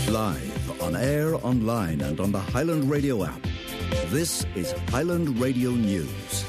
Live, on air, online and on the Highland Radio app. This is Highland Radio News.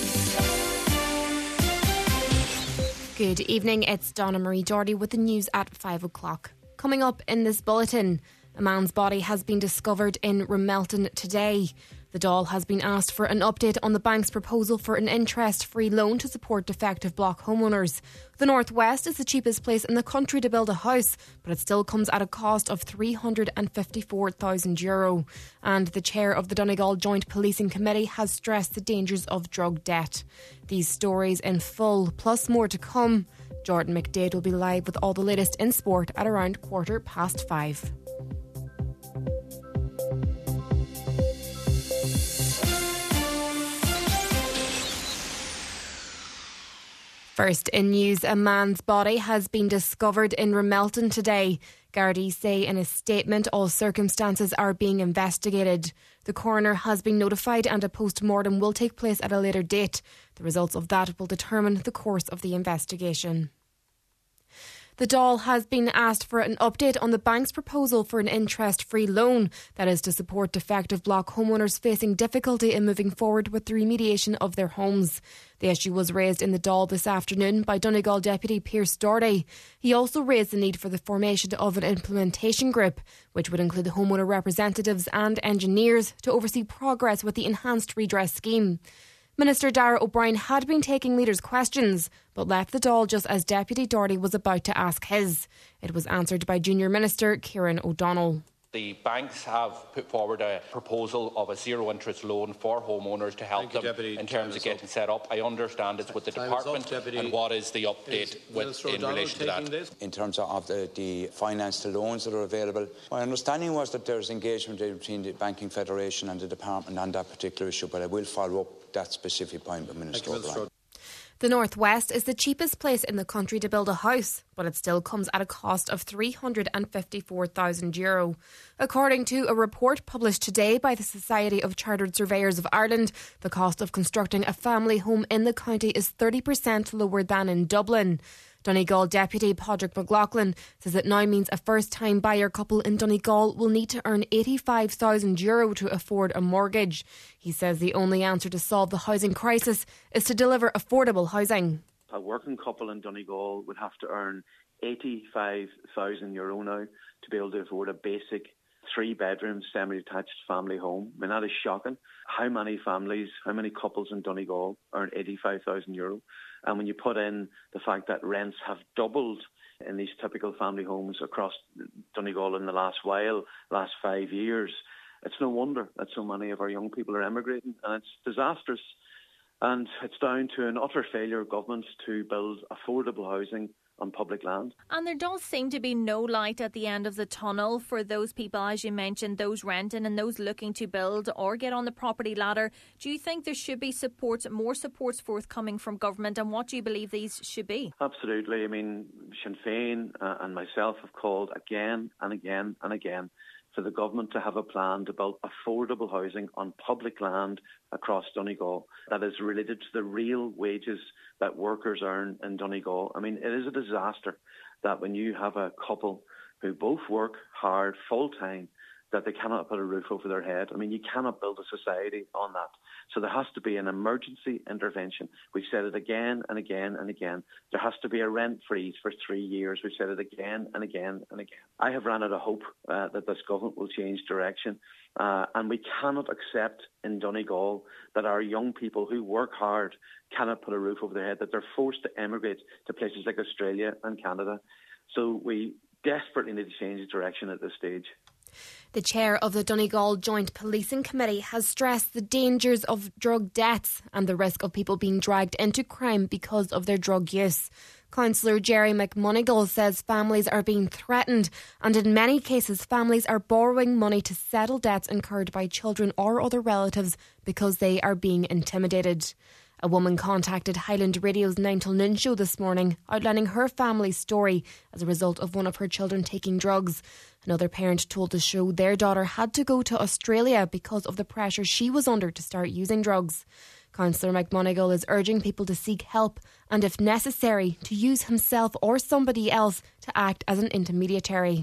Good evening, it's Donna Marie Doherty with the news at 5 o'clock. Coming up in this bulletin, a man's body has been discovered in Ramelton today. The Dáil has been asked for an update on the bank's proposal for an interest-free loan to support defective block homeowners. The North West is the cheapest place in the country to build a house, but it still comes at a cost of €354,000. And the chair of the Donegal Joint Policing Committee has stressed the dangers of drug debt. These stories in full, plus more to come. Jordan McDade will be live with all the latest in sport at around 5:15. First in news, a man's body has been discovered in Ramelton today. Gardaí say in a statement all circumstances are being investigated. The coroner has been notified and a post-mortem will take place at a later date. The results of that will determine the course of the investigation. The Dáil has been asked for an update on the bank's proposal for an interest-free loan that is to support defective block homeowners facing difficulty in moving forward with the remediation of their homes. The issue was raised in the Dáil this afternoon by Donegal Deputy Pearse Doherty. He also raised the need for the formation of an implementation group, which would include homeowner representatives and engineers to oversee progress with the enhanced redress scheme. Minister Dara O'Brien had been taking leaders' questions, but left the Dáil just as Deputy Doherty was about to ask his. It was answered by Junior Minister Kieran O'Donnell. The banks have put forward a proposal of a zero-interest loan for homeowners to help them in terms of getting set up. I understand it's with the department, and what is the update in relation to that? In terms of the finance to loans that are available, my understanding was that there's engagement between the Banking Federation and the department on that particular issue, but I will follow up that specific point with Minister O'Brien. The North West is the cheapest place in the country to build a house, but it still comes at a cost of €354,000. According to a report published today by the Society of Chartered Surveyors of Ireland, the cost of constructing a family home in the county is 30% lower than in Dublin. Donegal Deputy Padraig McLaughlin says it now means a first-time buyer couple in Donegal will need to earn €85,000 to afford a mortgage. He says the only answer to solve the housing crisis is to deliver affordable housing. A working couple in Donegal would have to earn €85,000 now to be able to afford a basic 3-bedroom semi-detached family home. I mean, that is shocking. How many families, how many couples in Donegal earn €85,000? And when you put in the fact that rents have doubled in these typical family homes across Donegal in the last 5 years, it's no wonder that so many of our young people are emigrating, and it's disastrous. And it's down to an utter failure of government to build affordable housing on public land. And there does seem to be no light at the end of the tunnel for those people, as you mentioned, those renting and those looking to build or get on the property ladder. Do you think there should be more supports forthcoming from government, and what do you believe these should be? Absolutely. I mean, Sinn Féin and myself have called again and again and again for the government to have a plan to build affordable housing on public land across Donegal that is related to the real wages that workers earn in Donegal. I mean, it is a disaster that when you have a couple who both work hard full-time, that they cannot put a roof over their head. I mean, you cannot build a society on that. So there has to be an emergency intervention. We've said it again and again and again. There has to be a rent freeze for 3 years. We've said it again and again and again. I have ran out of hope that this government will change direction. And we cannot accept in Donegal that our young people who work hard cannot put a roof over their head, that they're forced to emigrate to places like Australia and Canada. So we desperately need to change the direction at this stage. The chair of the Donegal Joint Policing Committee has stressed the dangers of drug deaths and the risk of people being dragged into crime because of their drug use. Councillor Jerry McMonigal says families are being threatened, and in many cases families are borrowing money to settle debts incurred by children or other relatives because they are being intimidated. A woman contacted Highland Radio's 9 till Noon show this morning, outlining her family's story as a result of one of her children taking drugs. Another parent told the show their daughter had to go to Australia because of the pressure she was under to start using drugs. Councillor McMonigal is urging people to seek help and, if necessary, to use himself or somebody else to act as an intermediary.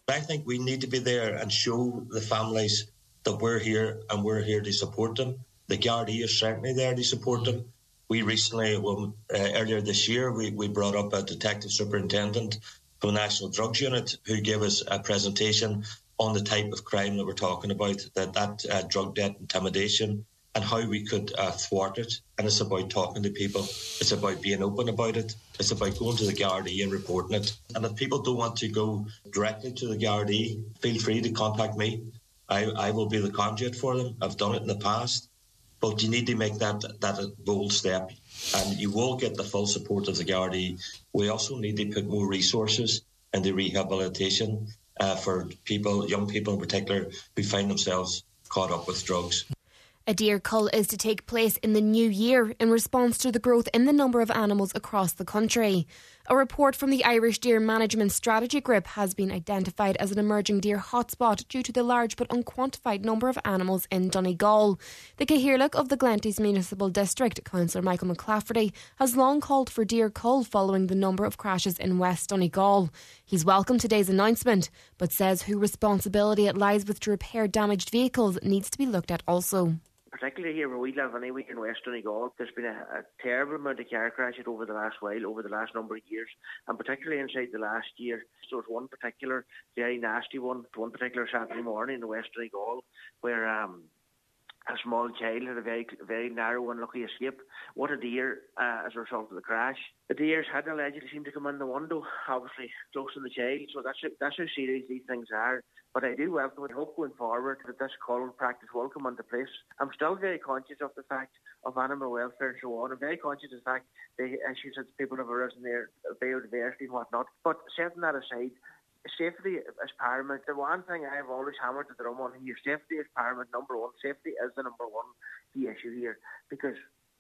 I think we need to be there and show the families that we're here and we're here to support them. The Gardaí is certainly there to support them. We recently, earlier this year, we brought up a detective superintendent from the National Drugs Unit who gave us a presentation on the type of crime that we're talking about, that drug debt intimidation, and how we could thwart it. And it's about talking to people. It's about being open about it. It's about going to the Gardaí and reporting it. And if people don't want to go directly to the Gardaí, feel free to contact me. I will be the conduit for them. I've done it in the past. But you need to make that a bold step, and you will get the full support of the Gardaí. We also need to put more resources into rehabilitation for people, young people in particular, who find themselves caught up with drugs. A deer cull is to take place in the new year in response to the growth in the number of animals across the country. A report from the Irish Deer Management Strategy Group has been identified as an emerging deer hotspot due to the large but unquantified number of animals in Donegal. The Cathaoirleach of the Glenties Municipal District, Councillor Michael McClafferty, has long called for deer cull following the number of crashes in West Donegal. He's welcomed today's announcement, but says whose responsibility it lies with to repair damaged vehicles needs to be looked at also. Particularly here where we live anyway in West Donegal, there's been a terrible amount of car crashes over the last while, over the last number of years, and particularly inside the last year. So there's one particular very nasty one particular Saturday morning in West Donegal where a small child had a very narrow, unlucky escape. What a deer as a result of the crash. The deers had allegedly seemed to come in the window, obviously close to the child, so that's how serious these things are. But I do welcome and hope going forward that this cull practice will come into place. I'm still very conscious of the fact of animal welfare and so on. I'm very conscious of the fact the issues that people have arisen there, biodiversity and whatnot. But setting that aside, safety is paramount. The one thing I've always hammered the drum on here, safety is paramount, number one. Safety is the number one key issue here, because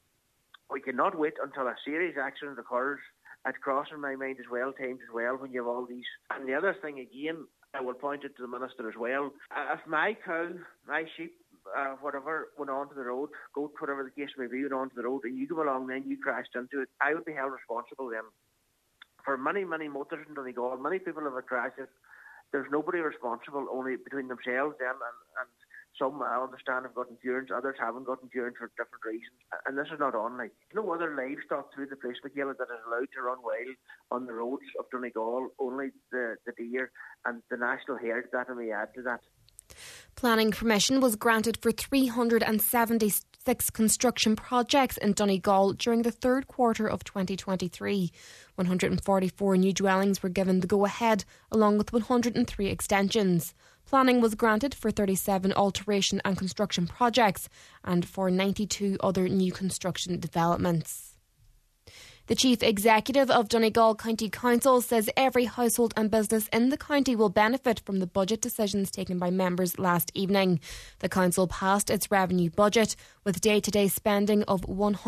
we cannot wait until a serious accident occurs. It's crossing my mind as well, times as well, when you have all these. And the other thing again, I will point it to the Minister as well. If my cow, my sheep, whatever, went onto the road, goat, whatever the case may be, went onto the road, and you come along then you crashed into it, I would be held responsible then. For many, many motorists in Donegal, many people have had crashes. There's nobody responsible, only between themselves, them, and some, I understand, have got insurance, others haven't got insurance for different reasons. And this is not on. Like, no other livestock through the place, Michaela, that is allowed to run wild on the roads of Donegal, only the deer and the national herd that may add to that. Planning permission was granted for 376 construction projects in Donegal during the third quarter of 2023. 144 new dwellings were given the go-ahead, along with 103 extensions. Planning was granted for 37 alteration and construction projects and for 92 other new construction developments. The Chief Executive of Donegal County Council says every household and business in the county will benefit from the budget decisions taken by members last evening. The council passed its revenue budget with day-to-day spending of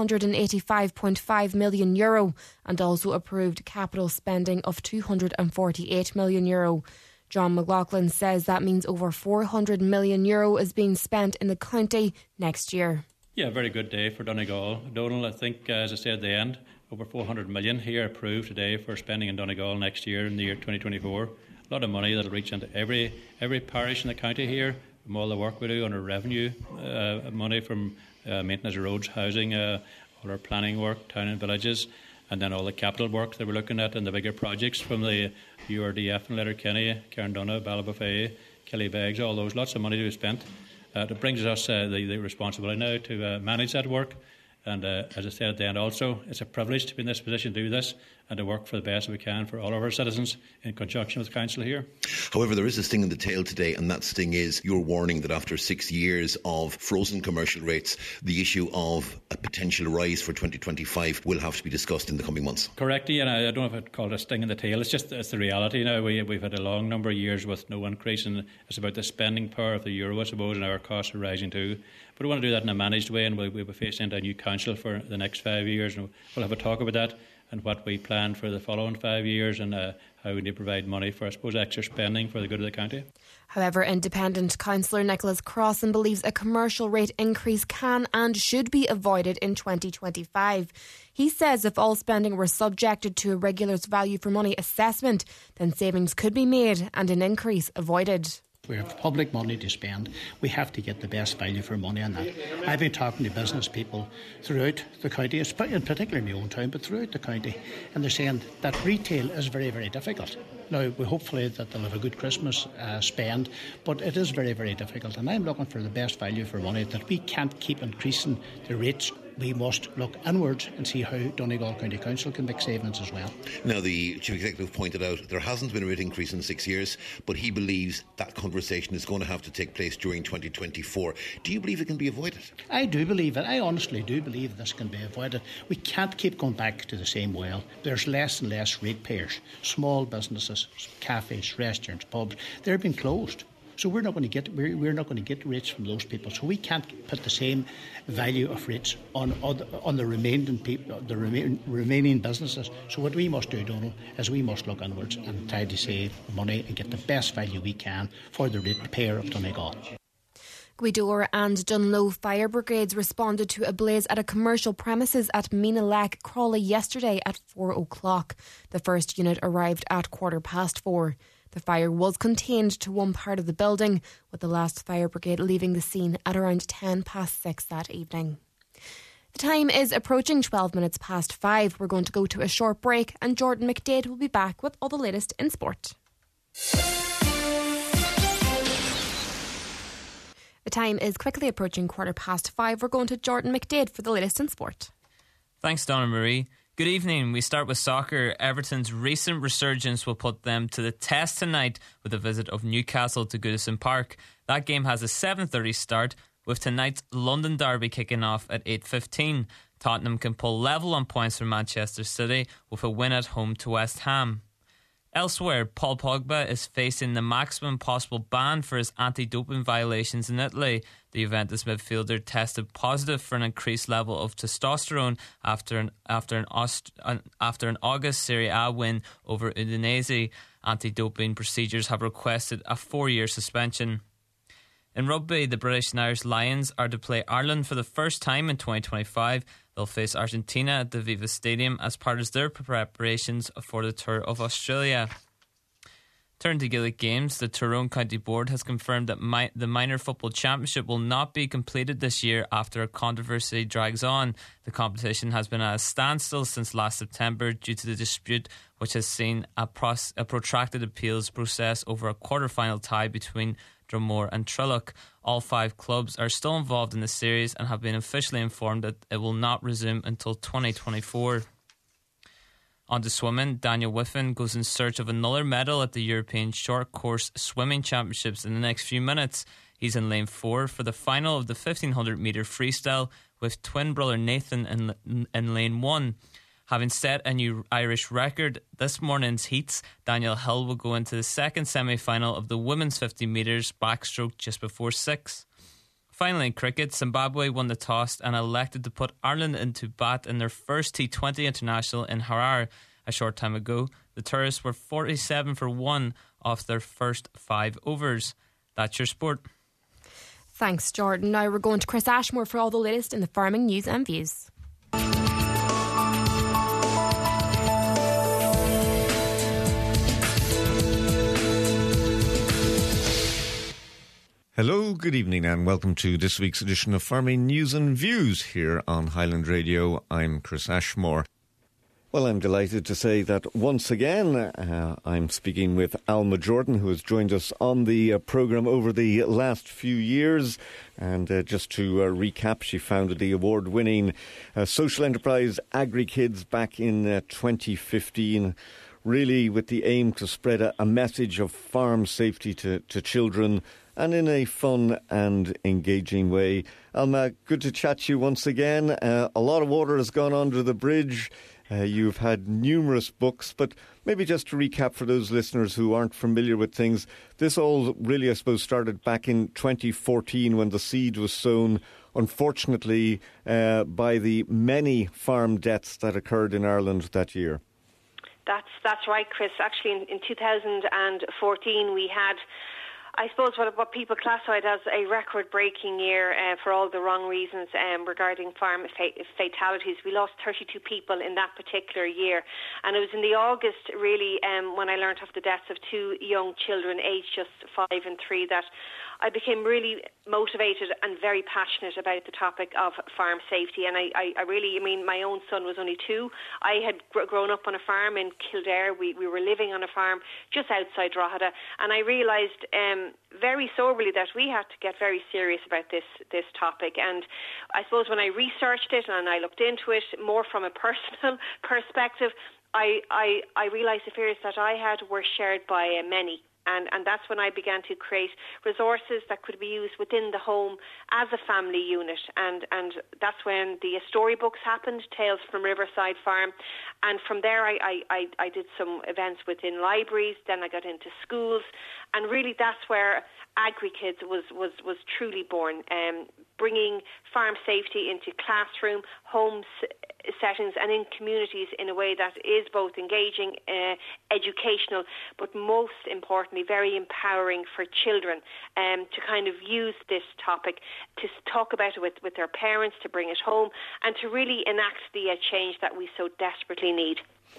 €185.5 million and also approved capital spending of €248 million. John McLaughlin says that means over €400 million is being spent in the county next year. Yeah, very good day for Donegal. Donal, I think, as I said at the end, over 400 million here approved today for spending in Donegal next year in the year 2024. A lot of money that will reach into every parish in the county here, from all the work we do on our revenue, money from maintenance of roads, housing, all our planning work, town and villages, and then all the capital work that we're looking at and the bigger projects from the URDF and Letterkenny, Carndonagh, Ballybofey, Killybegs, all those, lots of money to be spent. It brings us the responsibility now to manage that work. And as I said at the end also, it's a privilege to be in this position to do this and to work for the best we can for all of our citizens in conjunction with the Council here. However, there is a sting in the tail today, and that sting is your warning that after 6 years of frozen commercial rates, the issue of a potential rise for 2025 will have to be discussed in the coming months. Correct, Ian. I don't know if I'd call it a sting in the tail. It's the reality now. We've had a long number of years with no increase, and it's about the spending power of the euro, I suppose, and our costs are rising too. But we want to do that in a managed way, and we'll be facing into a new council for the next 5 years, and we'll have a talk about that and what we plan for the following 5 years, and how we need to provide money for, I suppose, extra spending for the good of the county. However, independent councillor Nicholas Crossan believes a commercial rate increase can and should be avoided in 2025. He says if all spending were subjected to a regular's value for money assessment, then savings could be made and an increase avoided. We have public money to spend. We have to get the best value for money on that. I've been talking to business people throughout the county, in particular in my own town, but throughout the county, and they're saying that retail is very, very difficult. Now, we hopefully that they'll have a good Christmas spend, but it is very, very difficult. And I'm looking for the best value for money, that we can't keep increasing the rates. We must look inwards and see how Donegal County Council can make savings as well. Now, the Chief Executive pointed out there hasn't been a rate increase in 6 years, but he believes that conversation is going to have to take place during 2024. Do you believe it can be avoided? I do believe it. I honestly do believe this can be avoided. We can't keep going back to the same well. There's less and less ratepayers. Small businesses, cafes, restaurants, pubs, they're being closed. So we're not going to get rates from those people. So we can't put the same value of rates on the remaining people, the remaining businesses. So what we must do, Donald, is we must look inwards and try to save money and get the best value we can for the ratepayer of Donegal. Gweedore and Dunloe fire brigades responded to a blaze at a commercial premises at Meenalek, Crawley yesterday at 4 o'clock. The first unit arrived at 4:15. The fire was contained to one part of the building, with the last fire brigade leaving the scene at around 6:10 that evening. The time is approaching 12 minutes past 5. We're going to go to a short break, and Jordan McDade will be back with all the latest in sport. The time is quickly approaching 5:15. We're going to Jordan McDade for the latest in sport. Thanks, Donna Marie. Good evening. We start with soccer. Everton's recent resurgence will put them to the test tonight with a visit of Newcastle to Goodison Park. That game has a 7:30 start, with tonight's London derby kicking off at 8:15. Tottenham can pull level on points from Manchester City with a win at home to West Ham. Elsewhere, Paul Pogba is facing the maximum possible ban for his anti-doping violations in Italy. The Juventus midfielder tested positive for an increased level of testosterone after an August Serie A win over Udinese. Anti-doping procedures have requested a 4-year suspension. In rugby, the British and Irish Lions are to play Ireland for the first time in 2025. They'll face Argentina at the Viva Stadium as part of their preparations for the Tour of Australia. Turning to Gaelic games, the Tyrone County Board has confirmed that the Minor Football Championship will not be completed this year after a controversy drags on. The competition has been at a standstill since last September due to the dispute, which has seen a protracted appeals process over a quarter-final tie between Dromore and Trillock. All 5 clubs are still involved in the series and have been officially informed that it will not resume until 2024. On to swimming, Daniel Whiffen goes in search of another medal at the European Short Course Swimming Championships in the next few minutes. He's in lane 4 for the final of the 1500 metre freestyle with twin brother Nathan in lane 1. Having set a new Irish record this morning's heats, Daniel Hill will go into the second semi-final of the women's 50 metres backstroke just before 6. Finally, in cricket, Zimbabwe won the toss and elected to put Ireland into bat in their first T20 international in Harare. A short time ago, the tourists were 47 for 1 off their first 5 overs. That's your sport. Thanks, Jordan. Now we're going to Chris Ashmore for all the latest in the farming news and views. Hello, good evening and welcome to this week's edition of Farming News and Views here on Highland Radio. I'm Chris Ashmore. Well, I'm delighted to say that once again I'm speaking with Alma Jordan, who has joined us on the programme over the last few years. And just to recap, she founded the award-winning social enterprise AgriKids back in 2015, really with the aim to spread a message of farm safety to children, and in a fun and engaging way. Alma, good to chat to you once again. A lot of water has gone under the bridge You've had numerous books, but maybe just to recap for those listeners who aren't familiar with things, this all really, I suppose, started back in 2014 when the seed was sown, unfortunately, by the many farm deaths that occurred in Ireland that year. That's right, Chris. Actually, in 2014, we had, I suppose, what people classified as a record-breaking year for all the wrong reasons regarding farm fatalities. We lost 32 people in that particular year. And it was in the August, really, when I learnt of the deaths of two young children, aged just 5 and 3, that I became really motivated and very passionate about the topic of farm safety. And I really, my own son was only 2. I had grown up on a farm in Kildare. We were living on a farm just outside Drogheda. And I realised very soberly that we had to get very serious about this topic. And I suppose when I researched it and I looked into it more from a personal perspective, I realised the fears that I had were shared by many. And that's when I began to create resources that could be used within the home as a family unit. And that's when the storybooks happened, Tales from Riverside Farm. And from there, I did some events within libraries. Then I got into schools. And really, that's where AgriKids was truly born, bringing farm safety into classroom, home settings and in communities in a way that is both engaging, educational, but most importantly, very empowering for children to kind of use this topic, to talk about it with their parents, to bring it home, and to really enact the change that we so desperately need.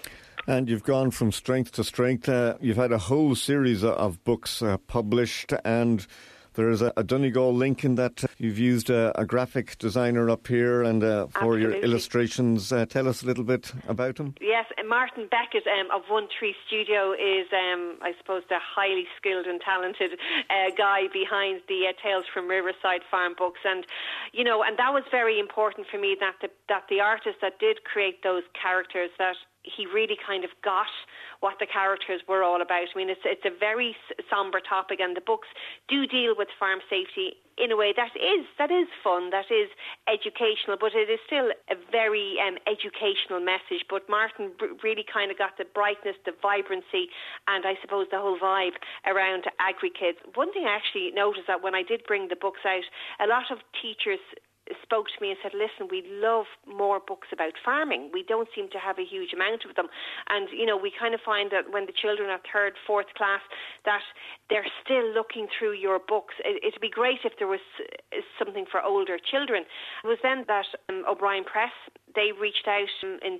And you've gone from strength to strength. You've had a whole series of books published, and there's a Donegal link in that you've used a graphic designer up here and for your illustrations. Tell us a little bit about him. Yes, Martin Beckett of One Tree Studio is, I suppose, the highly skilled and talented guy behind the Tales from Riverside Farm books. And, and that was very important for me that the artist that did create those characters, that he really kind of got what the characters were all about. It's a very sombre topic, and the books do deal with farm safety in a way that is fun, that is educational, but it is still a very educational message. But Martin really kind of got the brightness, the vibrancy, and I suppose the whole vibe around AgriKids. One thing I actually noticed that when I did bring the books out, a lot of teachers spoke to me and said, listen, we'd love more books about farming. We don't seem to have a huge amount of them. And, we kind of find that when the children are 3rd, 4th class, that they're still looking through your books. It'd be great if there was something for older children. It was then that O'Brien Press, they reached out in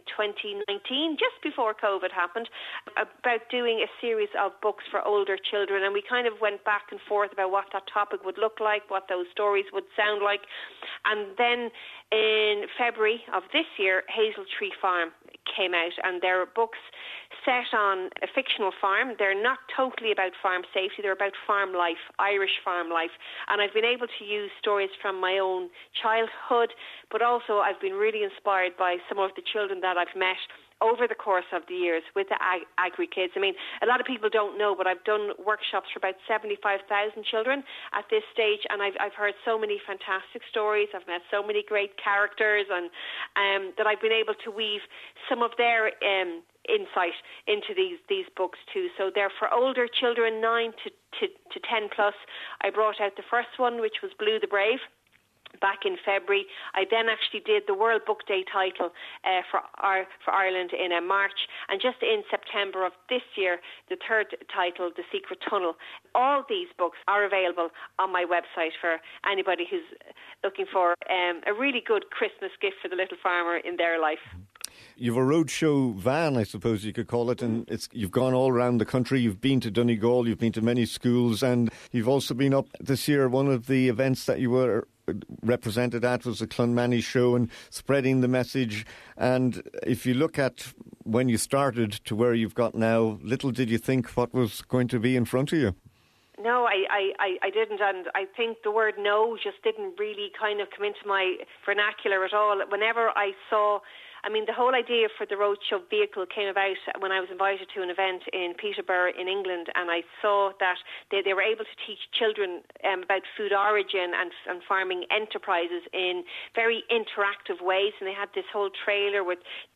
2019, just before COVID happened, about doing a series of books for older children. And we kind of went back and forth about what that topic would look like, what those stories would sound like. And then in February of this year, Hazel Tree Farm came out, and they're books set on a fictional farm. They're not totally about farm safety, they're about farm life, Irish farm life. And I've been able to use stories from my own childhood, but also I've been really inspired by some of the children that I've met over the course of the years with the AgriKids. A lot of people don't know, but I've done workshops for about 75,000 children at this stage, and I've heard so many fantastic stories. I've met so many great characters, and that I've been able to weave some of their insight into these books too. So they're for older children, 9 to 10 plus. I brought out the first one, which was Blue the Brave, back in February. I then actually did the World Book Day title for Ireland in March, and just in September of this year, the 3rd title, The Secret Tunnel. All these books are available on my website for anybody who's looking for a really good Christmas gift for the little farmer in their life. You've a roadshow van, I suppose you could call it, and you've gone all around the country. You've been to Donegal, you've been to many schools, and you've also been up this year. One of the events that you were represented at was the Clonmany show and spreading the message. And if you look at when you started to where you've got now, little did you think what was going to be in front of you. No, I didn't, and I think the word no just didn't really kind of come into my vernacular at all. Whenever I saw, the whole idea for the roadshow vehicle came about when I was invited to an event in Peterborough in England, and I saw that they were able to teach children about food origin and farming enterprises in very interactive ways, and they had this whole trailer with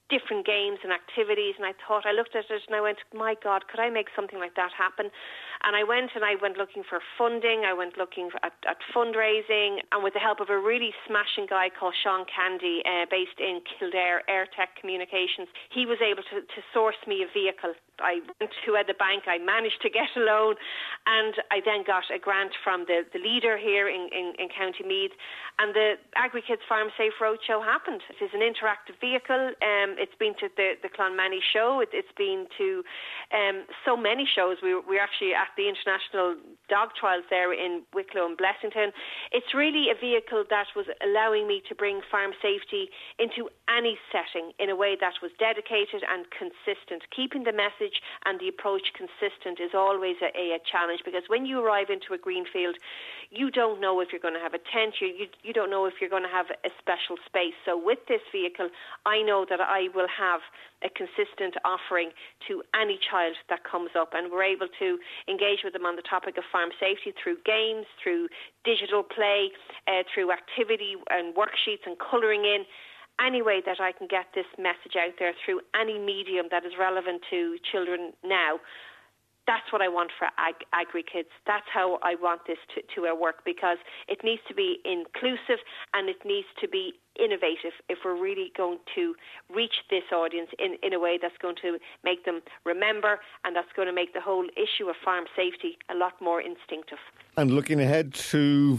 different games and activities, and I looked at it and I went, my God, could I make something like that happen? And I went looking for funding, I went looking at fundraising, and with the help of a really smashing guy called Sean Candy, based in Kildare, Airtech Communications, he was able to source me a vehicle. I went to the bank, I managed to get a loan, and I then got a grant from the leader here in County Meath, and the AgriKids Farm Safe Roadshow happened. It is an interactive vehicle. It's been to the Clonmany show. It's been to so many shows. We're actually at the International Dog Trials there in Wicklow and Blessington. It's really a vehicle that was allowing me to bring farm safety into any setting in a way that was dedicated and consistent. Keeping the message and the approach consistent is always a challenge, because when you arrive into a green field, you don't know if you're going to have a tent, you don't know if you're going to have a special space. So with this vehicle, I know that I will have a consistent offering to any child that comes up, and we're able to engage with them on the topic of farm safety through games, through digital play, through activity and worksheets and colouring in. Any way that I can get this message out there through any medium that is relevant to children now, that's what I want for AgriKids. That's how I want this to work, because it needs to be inclusive and it needs to be innovative if we're really going to reach this audience in a way that's going to make them remember, and that's going to make the whole issue of farm safety a lot more instinctive. And looking ahead to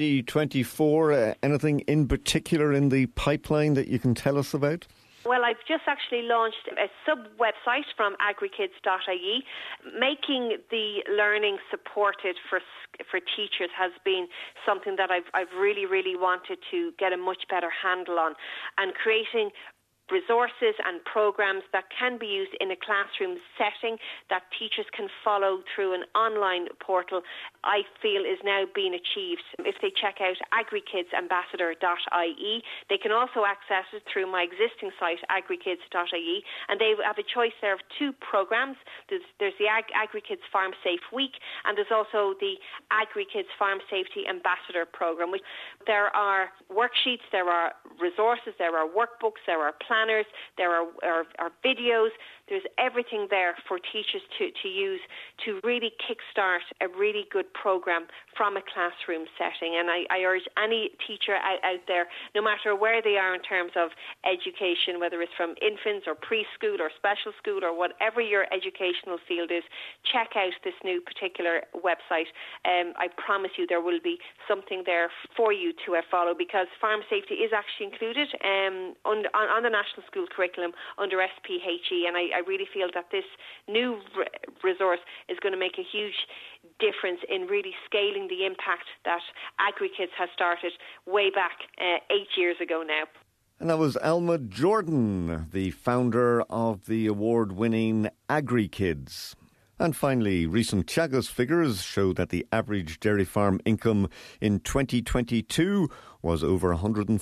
2024, anything in particular in the pipeline that you can tell us about? Well, I've just actually launched a sub-website from agrikids.ie. Making the learning supported for teachers has been something that I've really, really wanted to get a much better handle on, and creating resources and programs that can be used in a classroom setting that teachers can follow through an online portal, I feel is now being achieved. If they check out agrikidsambassador.ie, they can also access it through my existing site, agrikids.ie, and they have a choice there of two programs. There's the AgriKids Farm Safe Week, and there's also the AgriKids Farm Safety Ambassador program. There are worksheets, there are resources, there are workbooks, there are planners, there are videos. There's everything there for teachers to use to really kickstart a really good program from a classroom setting. And I urge any teacher out there, no matter where they are in terms of education, whether it's from infants or preschool or special school or whatever your educational field is, check out this new particular website. I promise you there will be something there for you to follow, because farm safety is actually included on the national school curriculum under SPHE, and I really feel that this new resource is going to make a huge difference in really scaling the impact that AgriKids has started way back 8 years ago now. And that was Alma Jordan, the founder of the award-winning AgriKids. And finally, recent Teagasc figures show that the average dairy farm income in 2022 was over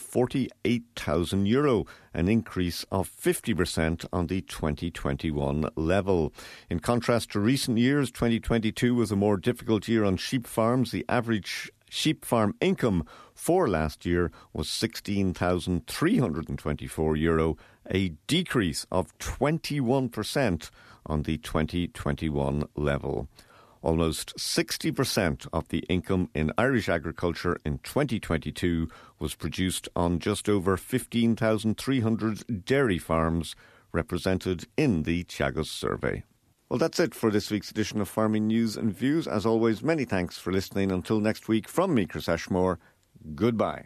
€148,000, an increase of 50% on the 2021 level. In contrast to recent years, 2022 was a more difficult year on sheep farms. The average sheep farm income for last year was €16,324, a decrease of 21% on the 2021 level. Almost 60% of the income in Irish agriculture in 2022 was produced on just over 15,300 dairy farms represented in the Teagasc survey. Well, that's it for this week's edition of Farming News and Views. As always, many thanks for listening. Until next week, from me, Chris Ashmore, goodbye.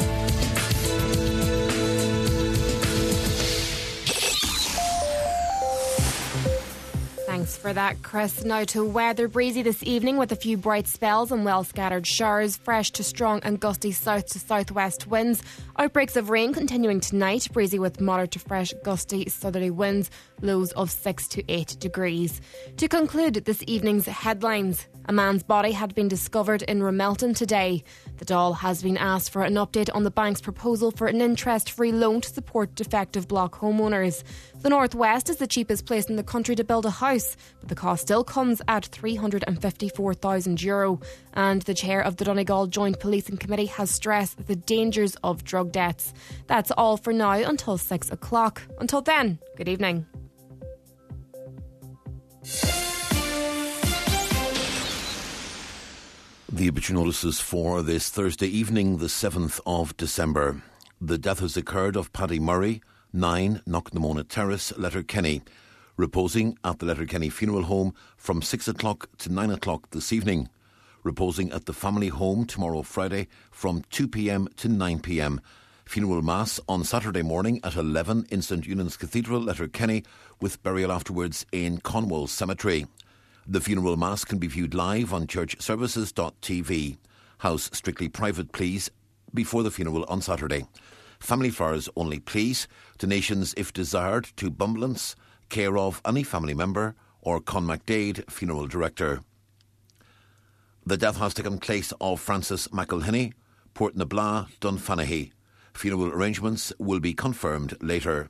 Thanks for that, Chris. Now to weather. Breezy this evening with a few bright spells and well-scattered showers. Fresh to strong and gusty south to southwest winds. Outbreaks of rain continuing tonight. Breezy with moderate to fresh gusty southerly winds. Lows of 6 to 8 degrees. To conclude this evening's headlines, A man's body had been discovered in Ramelton today. The Dáil has been asked for an update on the bank's proposal for an interest-free loan to support defective block homeowners. The North West is the cheapest place in the country to build a house, but the cost still comes at €354,000. And the chair of the Donegal Joint Policing Committee has stressed the dangers of drug deaths. That's all for now until 6 o'clock. Until then, good evening. The obituary notices for this Thursday evening, the 7th of December. The death has occurred of Paddy Murray, 9 Knocknamona Terrace, Letterkenny, reposing at the Letterkenny Funeral Home from 6 o'clock to 9 o'clock this evening, reposing at the family home tomorrow Friday from 2 p.m. to 9 p.m. Funeral Mass on Saturday morning at 11 in St Eunan's Cathedral, Letterkenny, with burial afterwards in Conwell Cemetery. The funeral mass can be viewed live on churchservices.tv. House strictly private, please, before the funeral on Saturday. Family flowers only, please. Donations, if desired, to Bumblance, care of any family member, or Con MacDade, funeral director. The death has taken place of Francis McElhinney, Port Nabla, Dunfanaghy. Funeral arrangements will be confirmed later.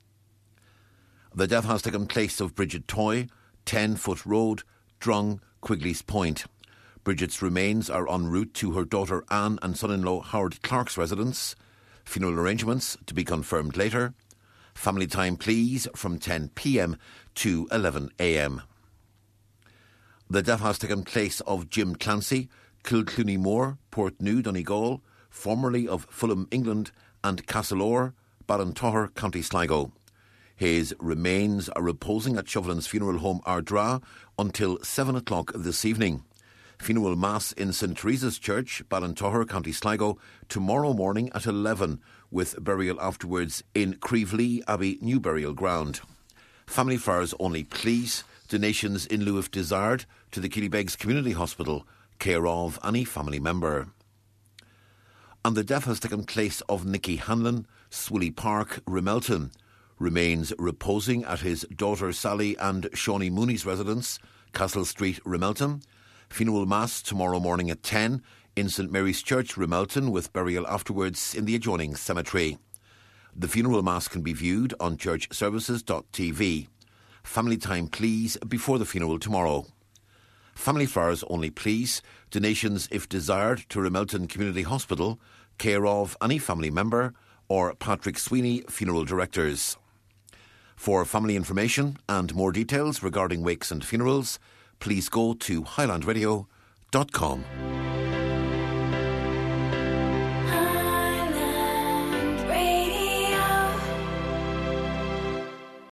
The death has taken place of Bridget Toy, 10 Foot Road, Drung, Quigley's Point. Bridget's remains are en route to her daughter Anne and son-in-law Howard Clark's residence. Funeral arrangements to be confirmed later. Family time, please, from 10 p.m. to 11 a.m. The death has taken place of Jim Clancy, Kilclooney Moor, Portnew, Donegal, formerly of Fulham, England, and Castleore, Ballintoher, County Sligo. His remains are reposing at Chauvelin's Funeral Home, Ardra, until 7 o'clock this evening. Funeral Mass in St Teresa's Church, Ballintoher, County Sligo, tomorrow morning at 11, with burial afterwards in Creevlee Abbey New Burial Ground. Family flowers only, please. Donations in lieu if desired to the Killybegs Community Hospital, care of any family member. And the death has taken place of Nicky Hanlon, Swilly Park, Ramelton. Remains reposing at his daughter Sally and Shawnee Mooney's residence, Castle Street, Ramelton. Funeral Mass tomorrow morning at 10 in St Mary's Church, Ramelton, with burial afterwards in the adjoining cemetery. The funeral mass can be viewed on churchservices.tv. Family time, please, before the funeral tomorrow. Family flowers only, please. Donations, if desired, to Ramelton Community Hospital, care of any family member, or Patrick Sweeney, funeral directors. For family information and more details regarding wakes and funerals, please go to highlandradio.com.